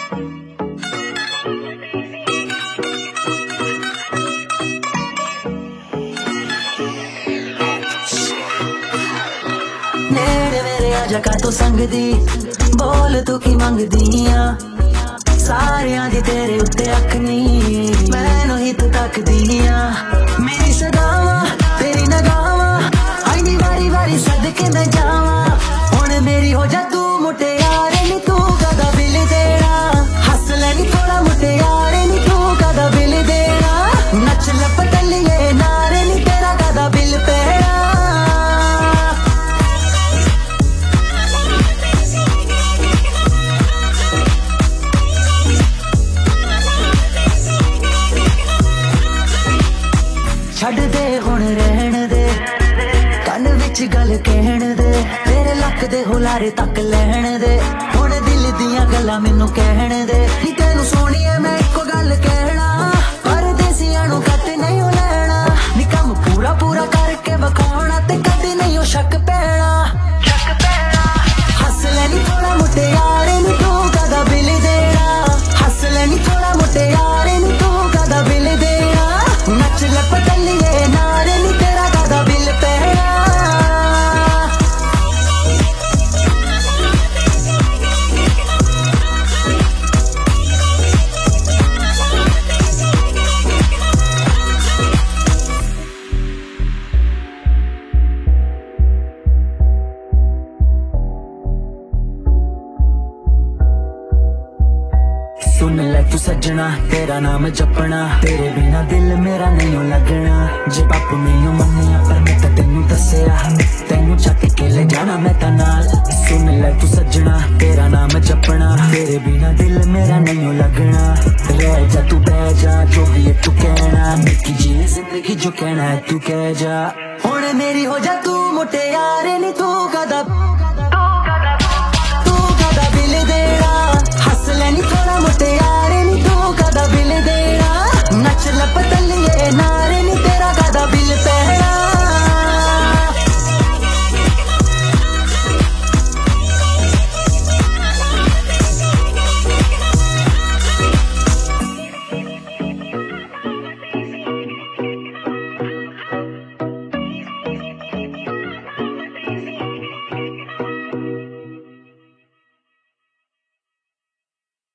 नेड़े मेरे आजा का तो संग दी बोल तू की मंगदी आ सारियां दी तेरे उत्ते अख नी मैनू ही तू तकदी आ मेरी सदावा तेरी नगावा आई नी वारी वारी सदके मैं जावा हुण मेरी हो जा तू मुटियारे नी तू कदा बिल देना हस लैनी थोड़ा मुटियारे नी तू कदा बिल देना नच लपटलिए नारे नी तेरा कदा बिल पेड़ा छड़ दे हुण रहन दे कन विच गल कहण दे तेरे लक दे हुलारे तक लैण दे हुण दिल दियां गल्लां मैनू कहण दे नी तैनू सोहणीए मैं इक्को गल कहना परदेसियां नू कट नहीं लैना नी कम पूरा पूरा करके विखाउणा ते कदे नहीं ओ शक पैना हस लैनी थोड़ा मुटियारे नी तू कदा बिल देना हस लैनी थोड़ा मुटियारे नी तू कदा बिल देना नच लपटलिए नारे नी तेरा कदा बिल पेड़ा सुन ले तू सजना तेरा नाम जपना तेरे बिना दिल मेरा नहीं लगना जे बापू नहीं मन्निया पर मैं तेनू दसिया तेनू चक के ले जाना मैं ता नाल सुन ले तू सजना तेरा नाम जपना तेरे बिना दिल मेरा नहीं लगना रह जा तू बह जा जो भी है तू कहना निकी जी जिंदगी जो कहना है तू कह जा हुण मेरी हो जा तू मुटियारे नी तू